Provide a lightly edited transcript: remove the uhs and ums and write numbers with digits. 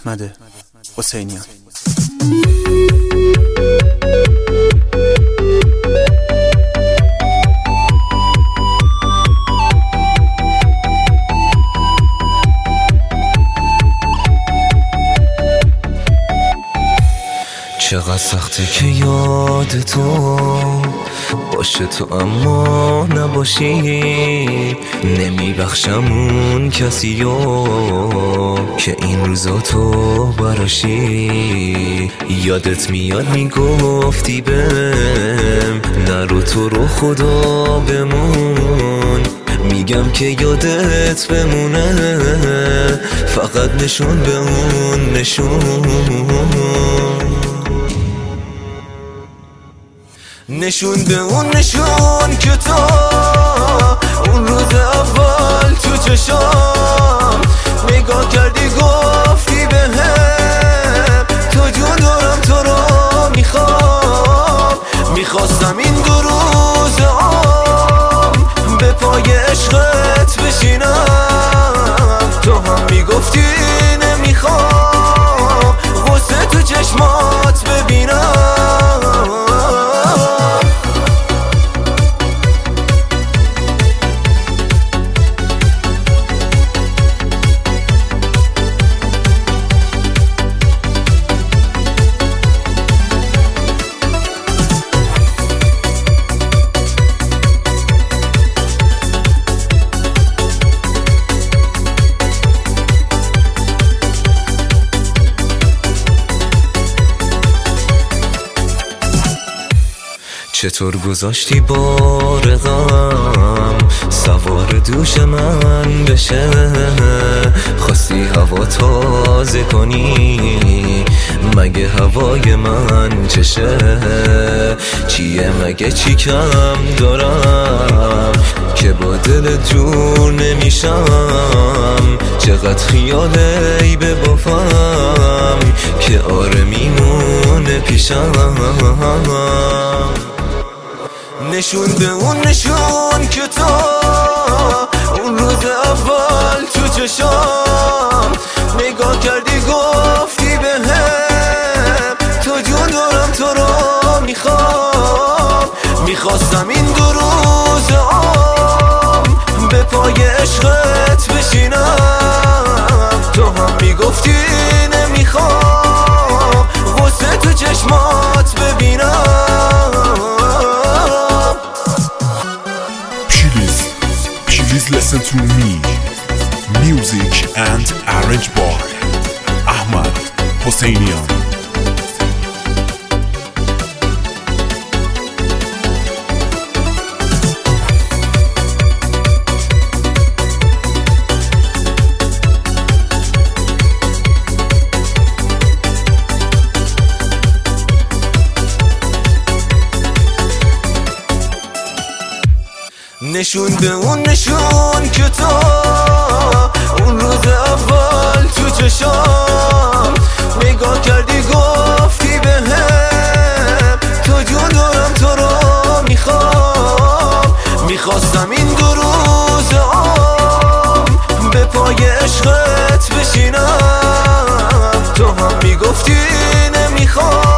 احمد حسینیان. چقدر سخته که یاد تو باشه تو اما نباشی، نمیبخشم اون کسیو که این روزا تو براشی. یادت میاد میگفتی بهم نرو تو رو خدا بمون، میگم که یادت بمونه فقط نشون به اون نشون به اون نشون که تو اون روز اول تو چشام نگاه کردی گفتی بهم تو جون دارم تو رو میخواستم این دو روز به پای عشقت بشینم، تو هم میگفتی نمیخوام غصه تو چشمات ببینم. چطور گذاشتی بار غم سوار دوش من بشه، خواستی هوا تازه کنی مگه هوای من چشه؟ چیه مگه چی کم دارم که با دل جور نمیشم؟ چقدر خیاله ای به بافم که آره میمونه پیشم. نشون به اون نشون که تو اون روز اول تو چشام نگاه کردی گفتی بهم تو جون دارم تو رو میخواستم این دو روز به پای عشقت بشینم، تو هم میگفتی نمیخوام غصه تو چشمات ببینم. Please listen to me. Music and arranged by Ahmad Hosseinian. نشون به اون نشون که تو اون روز اول تو چشام نگاه کردی گفتی بهم تو جون دارم تو رو میخواستم این دو روز به پای عشقت بشینم، تو هم میگفتی نمیخوام